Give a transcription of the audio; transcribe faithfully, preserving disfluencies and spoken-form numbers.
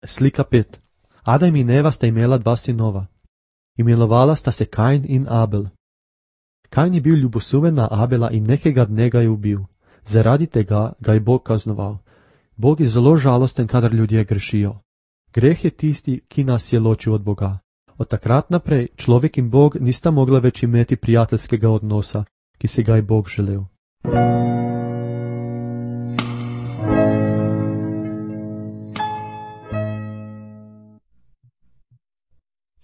Slika pet. Adam in Eva sta imela dva sinova. Imenovala sta se Kain in Abel. Kain je bil ljubosumen na Abela in nekega dne ga je ubil. Zaradi tega ga je Bog kaznoval. Bog je zelo žalosten, kadar ljudje grešijo. Greh je tisti, ki nas je ločil od Boga. Od takrat naprej človek in Bog nista mogla več imeti prijateljskega odnosa, ki si ga je Bog želel.